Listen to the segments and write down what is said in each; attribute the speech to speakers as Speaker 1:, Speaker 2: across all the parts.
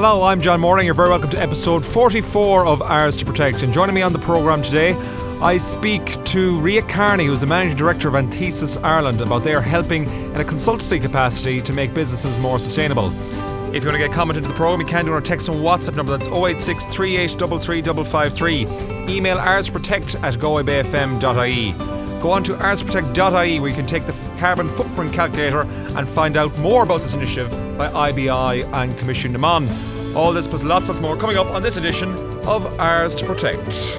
Speaker 1: Hello, I'm John Morning. You're very welcome to episode 44 of Ours to Protect. And joining me on the programme today, I speak to Ria Carney, who's the Managing Director of Anthesis Ireland, about their helping in a consultancy capacity to make businesses more sustainable. If you want to get comment into the programme, you can do it on our text and WhatsApp number. That's 086 3833 553. Email oursprotect@goibfm.ie. Go on to oursprotect.ie where you can take the carbon footprint calculator and find out more about this initiative by IBI and Commission de Mon. All this plus lots more coming up on this edition of Ours to Protect.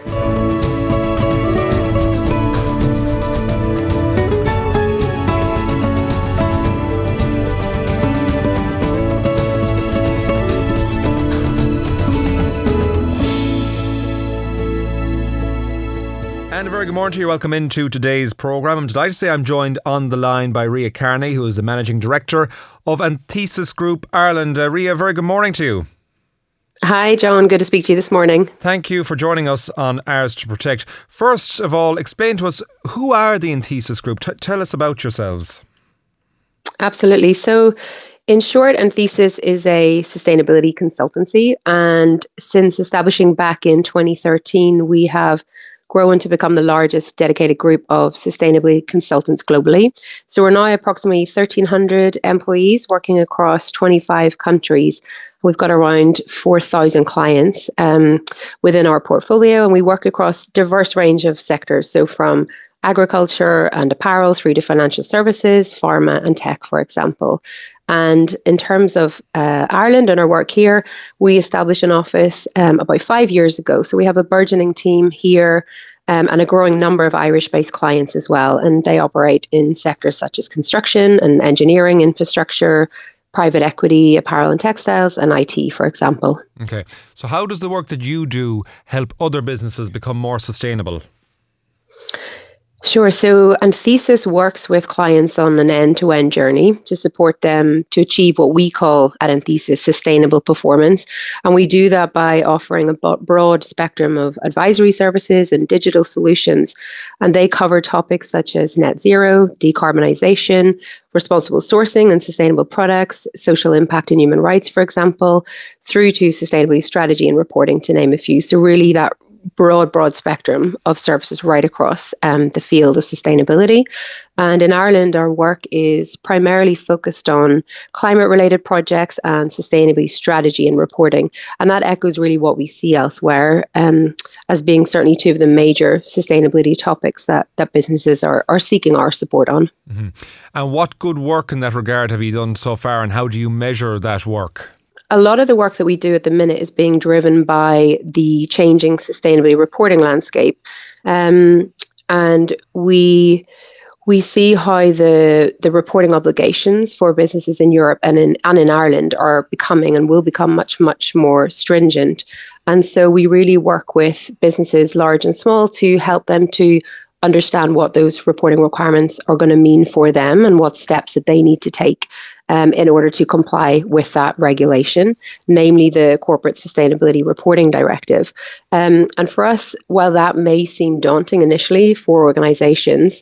Speaker 1: And a very good morning to you. Welcome into today's programme. I'm delighted to say I'm joined on the line by Ria Carney, who is the Managing Director of Anthesis Group Ireland. Ria, very good morning to you.
Speaker 2: Hi, John. Good to speak to you this morning.
Speaker 1: Thank you for joining us on Ours to Protect. First of all, explain to us, who are the Anthesis Group? Tell us about yourselves.
Speaker 2: Absolutely. So, in short, Anthesis is a sustainability consultancy. And since establishing back in 2013, we have grown to become the largest dedicated group of sustainability consultants globally. So we're now approximately 1,300 employees working across 25 countries. We've got around 4,000 clients within our portfolio, and we work across a diverse range of sectors. So from agriculture and apparel through to financial services, pharma and tech, for example. And in terms of Ireland and our work here, we established an office about 5 years ago. So we have a burgeoning team here and a growing number of Irish-based clients as well. And they operate in sectors such as construction and engineering, infrastructure, private equity, apparel and textiles, and IT, for example.
Speaker 1: Okay. So how does the work that you do help other businesses become more sustainable?
Speaker 2: Sure. So Anthesis works with clients on an end-to-end journey to support them to achieve what we call at Anthesis sustainable performance. And we do that by offering a broad spectrum of advisory services and digital solutions. And they cover topics such as net zero, decarbonisation, responsible sourcing and sustainable products, social impact and human rights, for example, through to sustainability strategy and reporting, to name a few. So really that broad spectrum of services right across the field of sustainability. And in Ireland, our work is primarily focused on climate-related projects and sustainability strategy and reporting. And that echoes really what we see elsewhere as being certainly two of the major sustainability topics that businesses are seeking our support on.
Speaker 1: Mm-hmm. And what good work in that regard have you done so far, and how do you measure that work?
Speaker 2: A lot of the work that we do at the minute is being driven by the changing sustainability reporting landscape. And we see how the reporting obligations for businesses in Europe and in Ireland are becoming and will become much more stringent. And so we really work with businesses large and small to help them to understand what those reporting requirements are going to mean for them and what steps that they need to take in order to comply with that regulation, namely the Corporate Sustainability Reporting Directive. And for us, while that may seem daunting initially for organizations,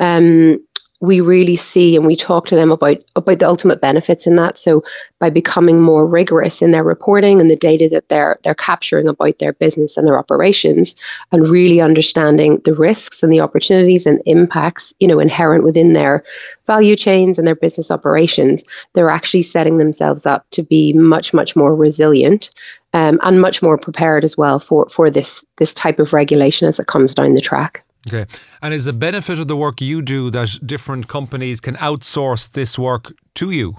Speaker 2: we really see and we talk to them about the ultimate benefits in that. So by becoming more rigorous in their reporting and the data that they're capturing about their business and their operations, and really understanding the risks and the opportunities and impacts, inherent within their value chains and their business operations, they're actually setting themselves up to be much more resilient and much more prepared as well for this type of regulation as it comes down the track.
Speaker 1: Okay. And is the benefit of the work you do that different companies can outsource this work to you?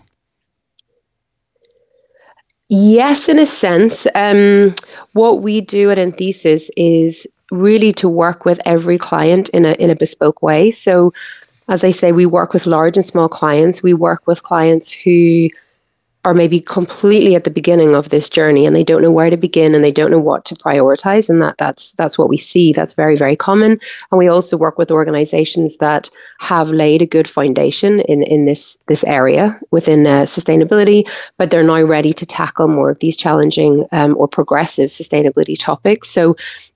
Speaker 2: Yes, in a sense. What we do at Anthesis is really to work with every client in a bespoke way. So, as I say, we work with large and small clients. We work with clients who are maybe completely at the beginning of this journey and they don't know where to begin and they don't know what to prioritize. And that's what we see. That's very, very common. And we also work with organizations that have laid a good foundation in this area within sustainability, but they're now ready to tackle more of these challenging or progressive sustainability topics. So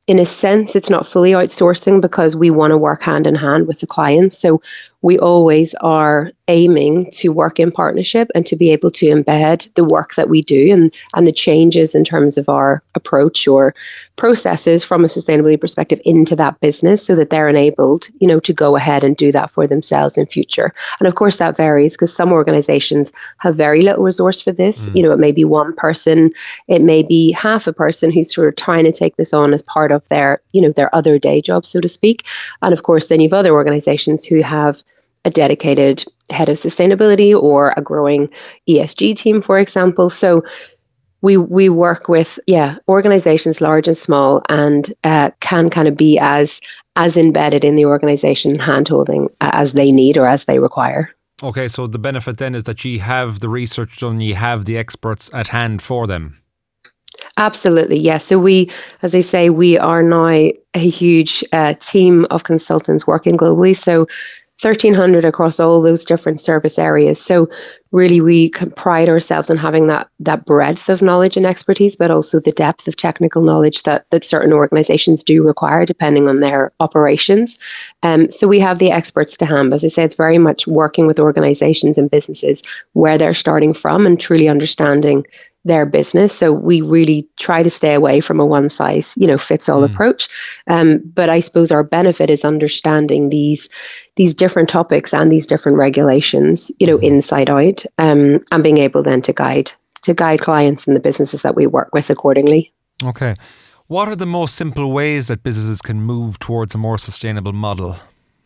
Speaker 2: in a sense, it's not fully outsourcing because we want to work hand in hand with the clients. So we always are aiming to work in partnership and to be able to embed the work that we do and the changes in terms of our approach or processes from a sustainability perspective into that business so that they're enabled, to go ahead and do that for themselves in future. And of course that varies because some organizations have very little resource for this. It may be one person, it may be half a person who's sort of trying to take this on as part of their, their other day job, so to speak. And of course, then you've other organizations who have a dedicated head of sustainability or a growing ESG team, for example. So we work with organizations large and small, and can kind of be as embedded in the organization hand-holding as they need or as they require.
Speaker 1: Okay, so the benefit then is that you have the research done, you have the experts at hand for them.
Speaker 2: Absolutely, yes. So we, as I say, we are now a huge team of consultants working globally. So 1,300 across all those different service areas. So really we can pride ourselves on having that breadth of knowledge and expertise, but also the depth of technical knowledge that certain organizations do require depending on their operations. So we have the experts to hand. As I say, it's very much working with organizations and businesses where they're starting from and truly understanding their business. So we really try to stay away from a one size, fits all approach. But I suppose our benefit is understanding these different topics and these different regulations, inside out, and being able then to guide clients and the businesses that we work with accordingly.
Speaker 1: Okay. What are the most simple ways that businesses can move towards a more sustainable model?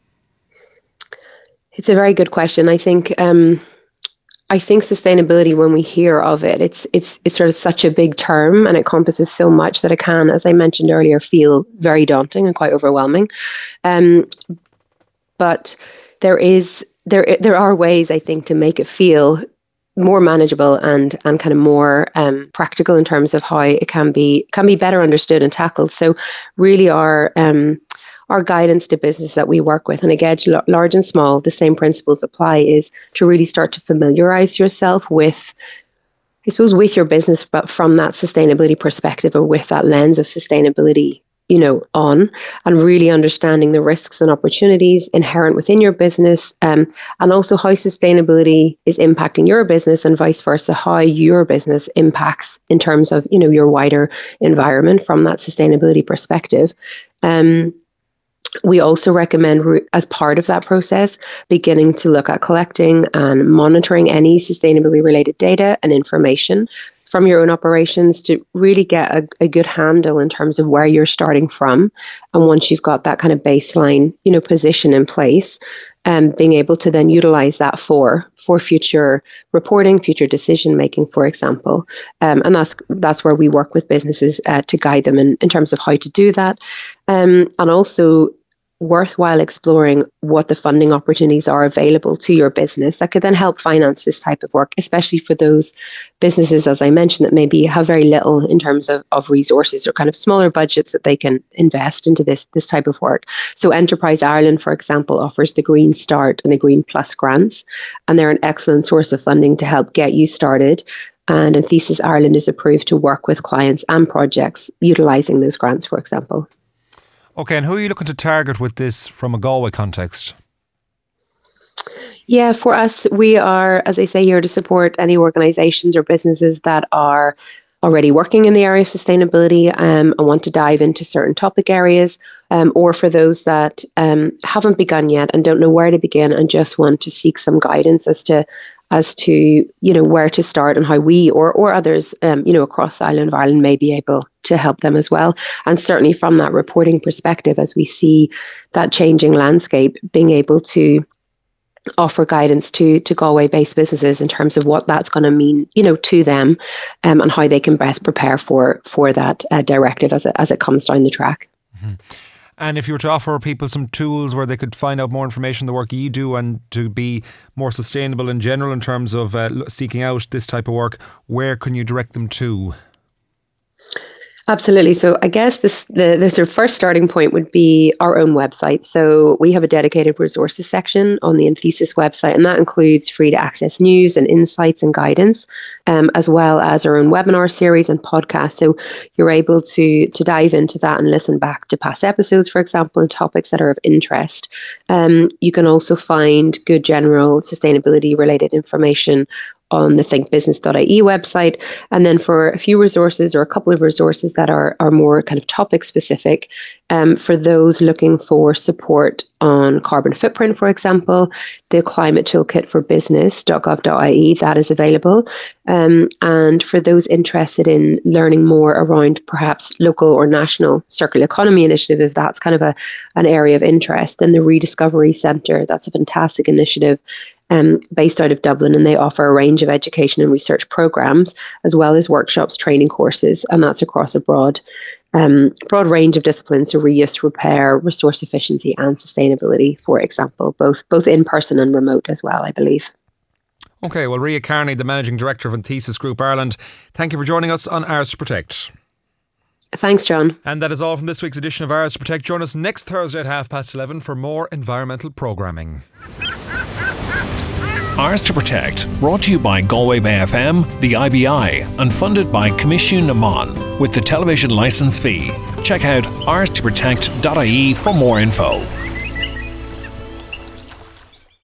Speaker 2: It's a very good question. I think sustainability, when we hear of it, it's sort of such a big term and it encompasses so much that it can, as I mentioned earlier, feel very daunting and quite overwhelming. But there are ways, I think, to make it feel more manageable and kind of more practical in terms of how it can be better understood and tackled. So really our guidance to business that we work with, and again, large and small, the same principles apply, is to really start to familiarize yourself with, I suppose, with your business, but from that sustainability perspective or with that lens of sustainability, on, and really understanding the risks and opportunities inherent within your business, and also how sustainability is impacting your business and vice versa, how your business impacts in terms of, your wider environment from that sustainability perspective. We also recommend, as part of that process, beginning to look at collecting and monitoring any sustainability related data and information from your own operations to really get a good handle in terms of where you're starting from. And once you've got that kind of baseline, position in place, being able to then utilize that for future reporting, future decision making, for example. And that's where we work with businesses to guide them in terms of how to do that. And also worthwhile exploring what the funding opportunities are available to your business that could then help finance this type of work, especially for those businesses, as I mentioned, that maybe have very little in terms of resources or kind of smaller budgets that they can invest into this type of work. So Enterprise Ireland, for example, offers the Green Start and the Green Plus grants, and they're an excellent source of funding to help get you started. And Anthesis Ireland is approved to work with clients and projects utilising those grants, for example.
Speaker 1: Okay, and who are you looking to target with this from a Galway context?
Speaker 2: Yeah, for us, we are, as I say, here to support any organisations or businesses that are already working in the area of sustainability and want to dive into certain topic areas, or for those that haven't begun yet and don't know where to begin and just want to seek some guidance as to where to start and how we or others across the island of Ireland may be able to help them as well. And certainly from that reporting perspective, as we see that changing landscape, being able to offer guidance to Galway-based businesses in terms of what that's going to mean, to them, and how they can best prepare for that directive as it comes down the track.
Speaker 1: Mm-hmm. And if you were to offer people some tools where they could find out more information on the work you do and to be more sustainable in general in terms of seeking out this type of work, where can you direct them to?
Speaker 2: Absolutely. So I guess the sort of first starting point would be our own website. So we have a dedicated resources section on the Anthesis website, and that includes free to access news and insights and guidance, as well as our own webinar series and podcasts. So you're able to dive into that and listen back to past episodes, for example, and topics that are of interest. You can also find good general sustainability related information on the thinkbusiness.ie website. And then for a few resources, or a couple of resources that are more kind of topic specific, for those looking for support on carbon footprint, for example, the climate toolkit for business.gov.ie, that is available. And for those interested in learning more around perhaps local or national circular economy initiative, if that's kind of an area of interest, then the Rediscovery Centre, that's a fantastic initiative based out of Dublin, and they offer a range of education and research programs, as well as workshops, training courses, and that's across a broad range of disciplines, so reuse, repair, resource efficiency, and sustainability, for example, both in person and remote as well, I believe.
Speaker 1: Okay, well, Ria Kearney, the Managing Director of Anthesis Group Ireland, thank you for joining us on Ours to Protect.
Speaker 2: Thanks, John.
Speaker 1: And that is all from this week's edition of Ours to Protect. Join us next Thursday at 11:30 for more environmental programming.
Speaker 3: Ours to Protect, brought to you by Galway Bay FM, the IBI, and funded by Commission Naman with the television licence fee. Check out ourstoprotect.ie for more info.